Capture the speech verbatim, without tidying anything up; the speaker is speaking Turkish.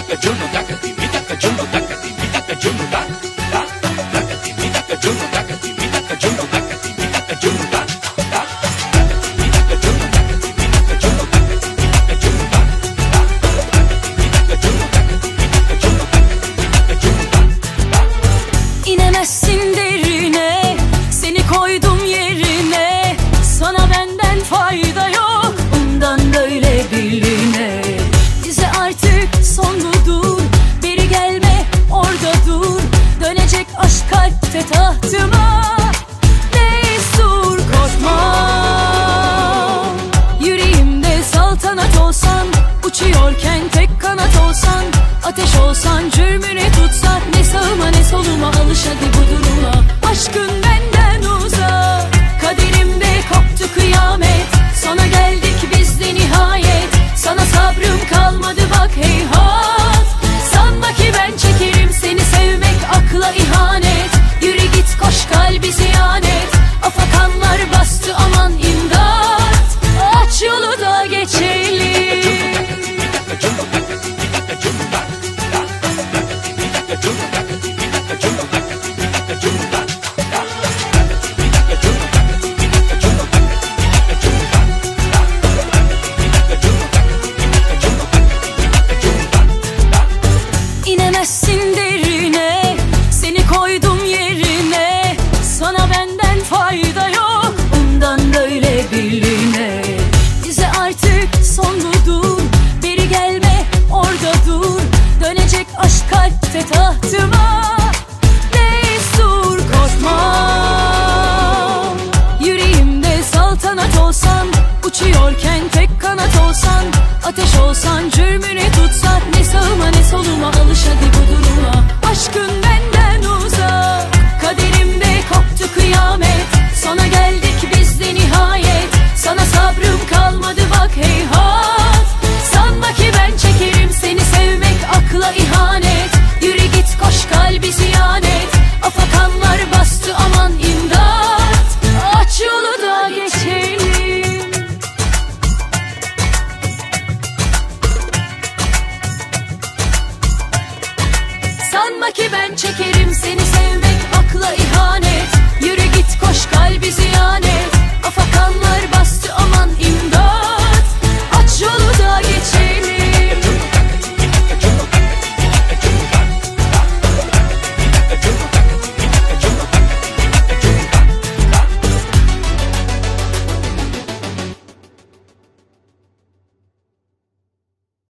İnemezsin derine, seni koydum yerine. Sana benden fayda yok, bundan böyle birliğine. Bize artık son budur, beri gelme orada dur. Dönecek aşk kalpte tahtıma, destur korkma. Yüreğimde saltanat olsan, uçuyorken tek kanat olsan, ateş olsan cürmüne tutsak, ne sağıma ne soluma alış hadi bu duruma. Aşkın benden uzak, kaderimde koptu kıyamet. Sana geldik biz de nihayet, sana sabrım kalmadı bak heyhat. Sanma ki ben çekerim seni, sevmek akla ihanet. Yürü git koş kalbi ziyanet, afakanlar bastı aman imdat. Aç yolu da geçelim. İnemezsin derine, seni koydum yerine. Sana benden fayda yok, bundan böyle birliğine. Bize artık son budur, beri gelme orada dur. Dönecek aşk kalpte tahtıma, destur korkma. Yüreğimde saltanat olsan, uçuyorken tek kanat olsan, ateş olsan cürmüne tutsak, ne sağıma ne soluma alış hadi bu duruma. Aşkın benden uzak, kaderimde koptu kıyamet. Sana geldik biz de nihayet, sana sabrım kalmadı bak heyhat. Sanma ki ben çekerim seni, sevmek akla ihanet. Yürü git koş kalbi ziyanet, afakanlar bastı aman imdat. Aç yolu da geçelim. Sanma ki ben çekerim seni.